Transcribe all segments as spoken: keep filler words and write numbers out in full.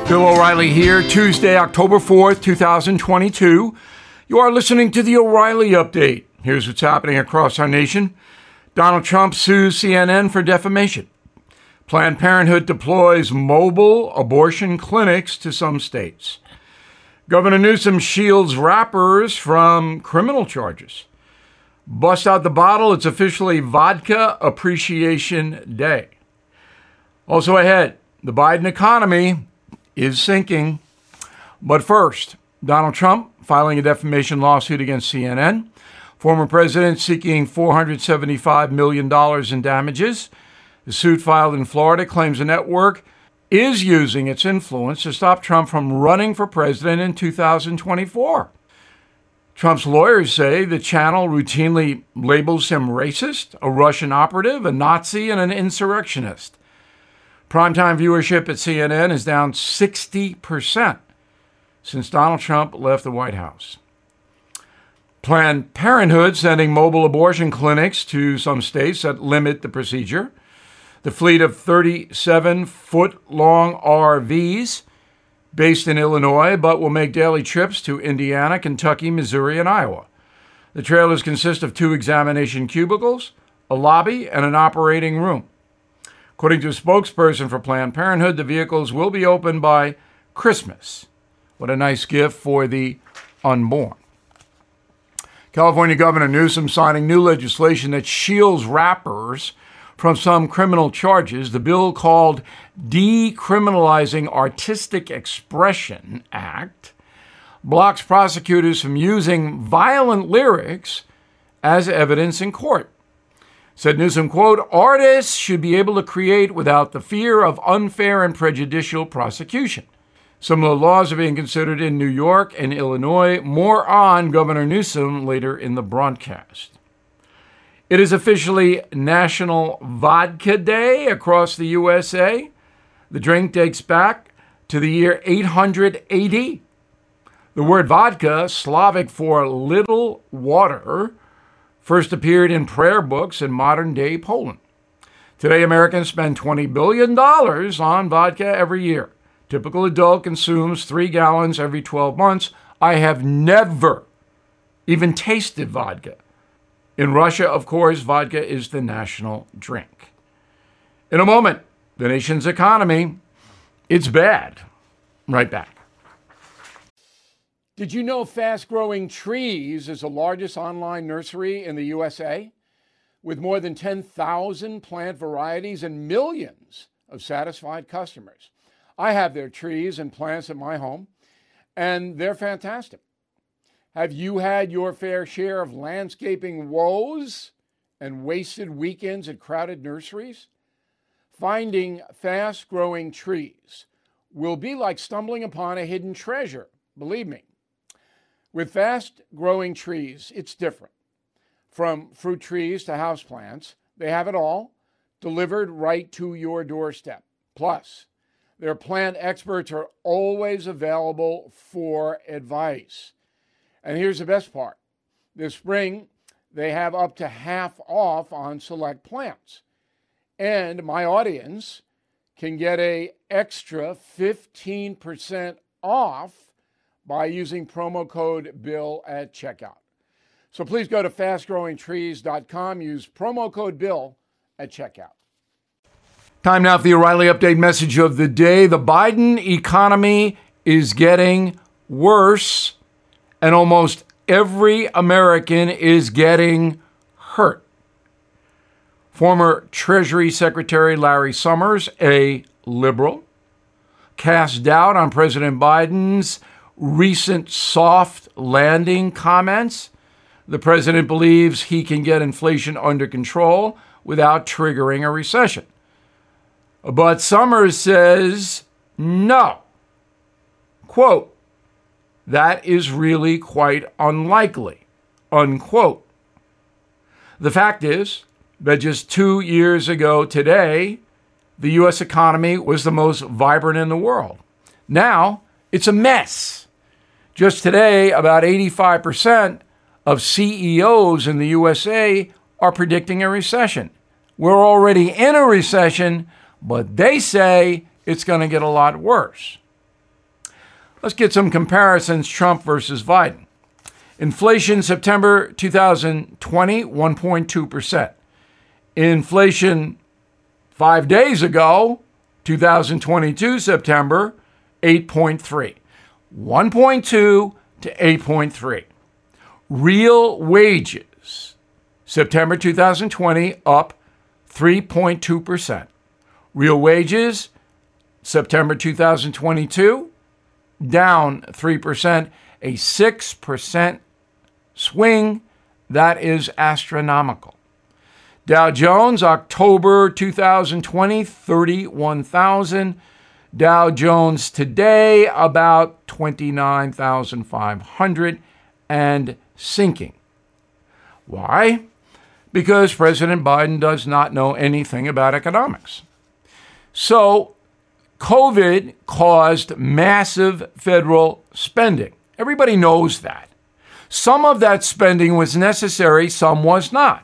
Bill O'Reilly here, Tuesday, October fourth, two thousand twenty-two. You are listening to the O'Reilly Update. Here's what's happening across our nation. Donald Trump sues C N N for defamation. Planned Parenthood deploys mobile abortion clinics to some states. Governor Newsom shields rappers from criminal charges. Bust out the bottle, it's officially Vodka Appreciation Day. Also ahead, the Biden economy is sinking. But first, Donald Trump filing a defamation lawsuit against C N N. Former president seeking four hundred seventy-five million dollars in damages. The suit filed in Florida claims the network is using its influence to stop Trump from running for president in two thousand twenty-four. Trump's lawyers say the channel routinely labels him racist, a Russian operative, a Nazi, and an insurrectionist. Primetime viewership at C N N is down sixty percent since Donald Trump left the White House. Planned Parenthood sending mobile abortion clinics to some states that limit the procedure. The fleet of thirty-seven foot long R Vs based in Illinois, but will make daily trips to Indiana, Kentucky, Missouri, and Iowa. The trailers consist of two examination cubicles, a lobby, and an operating room. According to a spokesperson for Planned Parenthood, the vehicles will be open by Christmas. What a nice gift for the unborn. California Governor Newsom signing new legislation that shields rappers from some criminal charges. The bill, called Decriminalizing Artistic Expression Act, blocks prosecutors from using violent lyrics as evidence in court. Said Newsom, quote, artists should be able to create without the fear of unfair and prejudicial prosecution. Similar laws are being considered in New York and Illinois. More on Governor Newsom later in the broadcast. It is officially National Vodka Day across the U S A. The drink dates back to the year eight hundred A D. The word vodka, Slavic for little water, first appeared in prayer books in modern-day Poland. Today, Americans spend twenty billion dollars on vodka every year. Typical adult consumes three gallons every twelve months. I have never even tasted vodka. In Russia, of course, vodka is the national drink. In a moment, the nation's economy, it's bad. Right back. Did you know Fast Growing Trees is the largest online nursery in the U S A? With more than ten thousand plant varieties and millions of satisfied customers. I have their trees and plants at my home, and they're fantastic. Have you had your fair share of landscaping woes and wasted weekends at crowded nurseries? Finding fast-growing trees will be like stumbling upon a hidden treasure, believe me. With fast-growing trees, it's different. From fruit trees to houseplants, they have it all delivered right to your doorstep. Plus, their plant experts are always available for advice. And here's the best part. This spring, they have up to half off on select plants. And my audience can get an extra fifteen percent off by using promo code BILL at checkout. So please go to fast growing trees dot com, use promo code BILL at checkout. Time now for the O'Reilly Update message of the day. The Biden economy is getting worse, and almost every American is getting hurt. Former Treasury Secretary Larry Summers, a liberal, cast doubt on President Biden's recent soft landing comments. The president believes he can get inflation under control without triggering a recession. But Summers says no. Quote, that is really quite unlikely, unquote. The fact is that just two years ago today, the U S economy was the most vibrant in the world. Now, it's a mess. Just today, about eighty-five percent of C E Os in the U S A are predicting a recession. We're already in a recession, but they say it's going to get a lot worse. Let's get some comparisons, Trump versus Biden. Inflation September two thousand twenty, one point two percent. Inflation five days ago, two thousand twenty-two September, eight point three. one point two to eight point three. Real wages, September two thousand twenty, up three point two percent. Real wages, September two thousand twenty-two, down three percent, a six percent swing. That is astronomical. Dow Jones, October two thousand twenty, thirty-one thousand. Dow Jones today, about twenty-nine thousand five hundred and sinking. Why? Because President Biden does not know anything about economics. So, COVID caused massive federal spending. Everybody knows that. Some of that spending was necessary, some was not.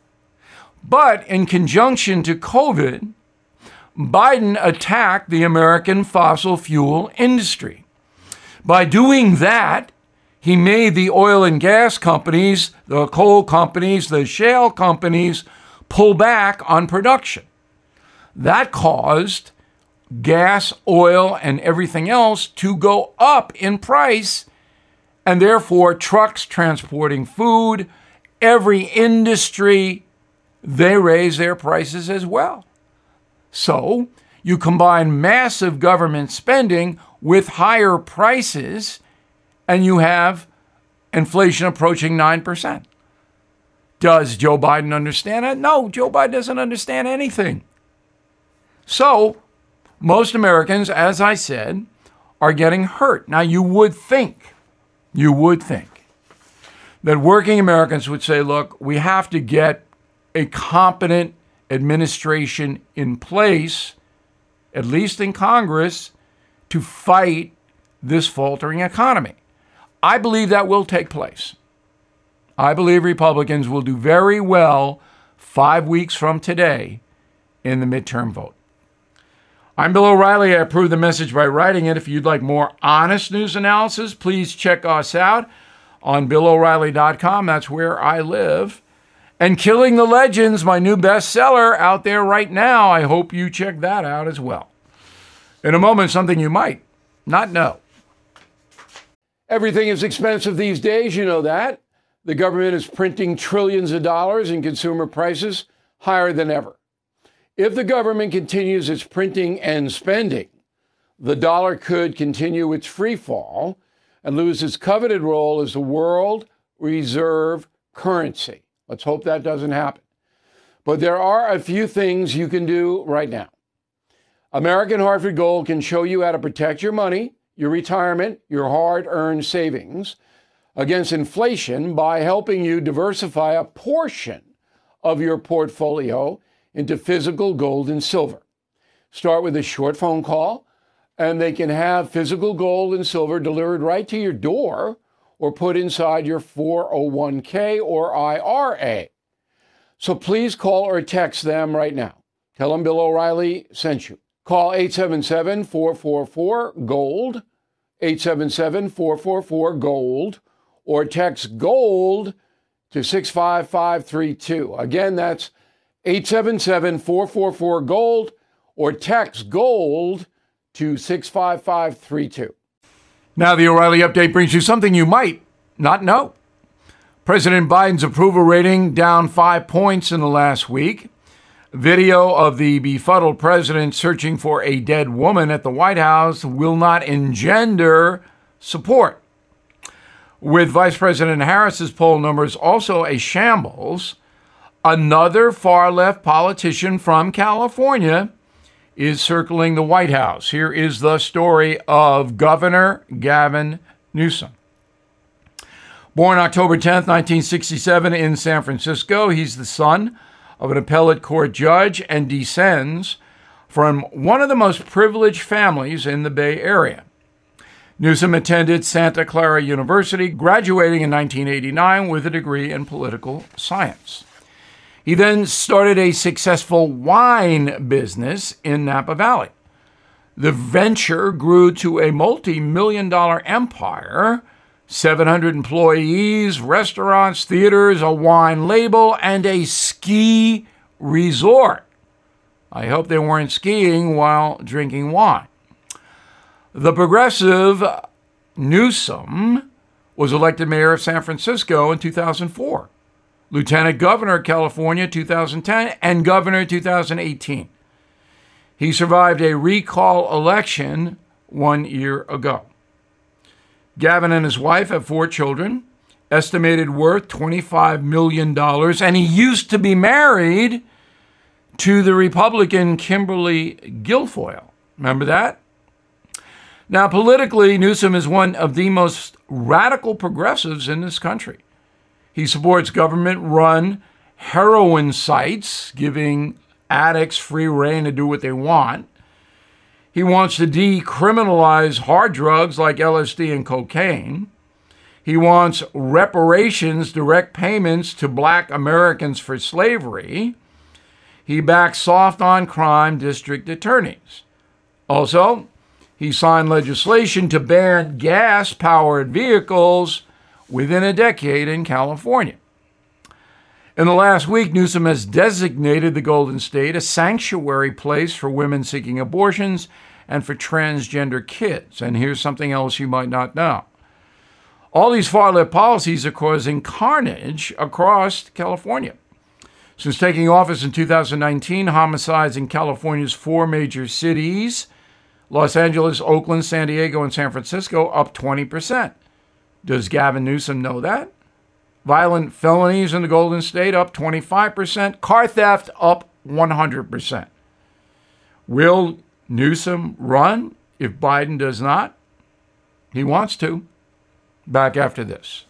But in conjunction to COVID, Biden attacked the American fossil fuel industry. By doing that, he made the oil and gas companies, the coal companies, the shale companies pull back on production. That caused gas, oil, and everything else to go up in price, and therefore trucks transporting food, every industry, they raise their prices as well. So you combine massive government spending with higher prices, and you have inflation approaching nine percent. Does Joe Biden understand it? No, Joe Biden doesn't understand anything. So most Americans, as I said, are getting hurt. Now, you would think, you would think that working Americans would say, look, we have to get a competent administration in place, at least in Congress, to fight this faltering economy. I believe that will take place. I believe Republicans will do very well five weeks from today in the midterm vote. I'm Bill O'Reilly. I approve the message by writing it. If you'd like more honest news analysis, please check us out on Bill O'Reilly dot com. That's where I live. And Killing the Legends, my new bestseller out there right now. I hope you check that out as well. In a moment, something you might not know. Everything is expensive these days, you know that. The government is printing trillions of dollars and consumer prices higher than ever. If the government continues its printing and spending, the dollar could continue its free fall and lose its coveted role as the world reserve currency. Let's hope that doesn't happen. But there are a few things you can do right now. American Hartford Gold can show you how to protect your money, your retirement, your hard-earned savings against inflation by helping you diversify a portion of your portfolio into physical gold and silver. Start with a short phone call, and they can have physical gold and silver delivered right to your door or put inside your four oh one k or I R A. So please call or text them right now. Tell them Bill O'Reilly sent you. Call eight seven seven, four four four, GOLD, eight seven seven, four four four, GOLD, or text GOLD to six five five three two. Again, that's eight seven seven, four four four, GOLD, or text GOLD to six five five three two. Now the O'Reilly Update brings you something you might not know. President Biden's approval rating down five points in the last week. Video of the befuddled president searching for a dead woman at the White House will not engender support. With Vice President Harris's poll numbers also a shambles, another far-left politician from California is circling the White House. Here is the story of Governor Gavin Newsom. Born October tenth, nineteen sixty-seven in San Francisco, he's the son of an appellate court judge and descends from one of the most privileged families in the Bay Area. Newsom attended Santa Clara University, graduating in nineteen eighty-nine with a degree in political science. He then started a successful wine business in Napa Valley. The venture grew to a multi-million dollar empire, seven hundred employees, restaurants, theaters, a wine label, and a ski resort. I hope they weren't skiing while drinking wine. The progressive Newsom was elected mayor of San Francisco in two thousand four, lieutenant governor of California two thousand ten, and governor two thousand eighteen. He survived a recall election one year ago. Gavin and his wife have four children, estimated worth twenty-five million dollars, and he used to be married to the Republican Kimberly Guilfoyle. Remember that? Now, politically, Newsom is one of the most radical progressives in this country. He supports government-run heroin sites, giving addicts free rein to do what they want. He wants to decriminalize hard drugs like L S D and cocaine. He wants reparations, direct payments to black Americans for slavery. He backs soft on crime district attorneys. Also, he signed legislation to ban gas-powered vehicles within a decade in California. In the last week, Newsom has designated the Golden State a sanctuary place for women seeking abortions and for transgender kids. And here's something else you might not know. All these far-left policies are causing carnage across California. Since taking office in two thousand nineteen, homicides in California's four major cities, Los Angeles, Oakland, San Diego, and San Francisco, up twenty percent. Does Gavin Newsom know that? Violent felonies in the Golden State up twenty-five percent. Car theft up one hundred percent. Will Newsom run if Biden does not? He wants to. Back after this.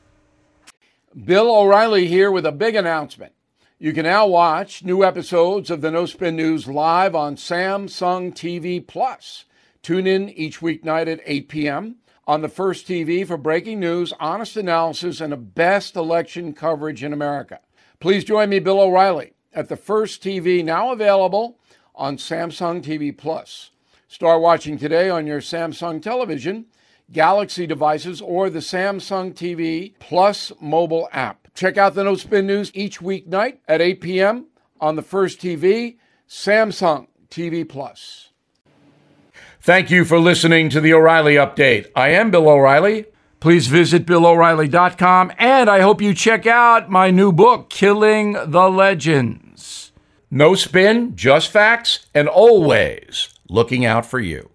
Bill O'Reilly here with a big announcement. You can now watch new episodes of the No Spin News live on Samsung T V Plus. Tune in each weeknight at eight p.m. on the First T V for breaking news, honest analysis, and the best election coverage in America. Please join me, Bill O'Reilly, at the First T V, now available on Samsung T V Plus. Start watching today on your Samsung television, Galaxy devices, or the Samsung T V Plus mobile app. Check out the No Spin News each weeknight at eight p.m. on the First T V, Samsung T V Plus. Thank you for listening to the O'Reilly Update. I am Bill O'Reilly. Please visit bill o'reilly dot com, and I hope you check out my new book, Killing the Legends. No spin, just facts, and always looking out for you.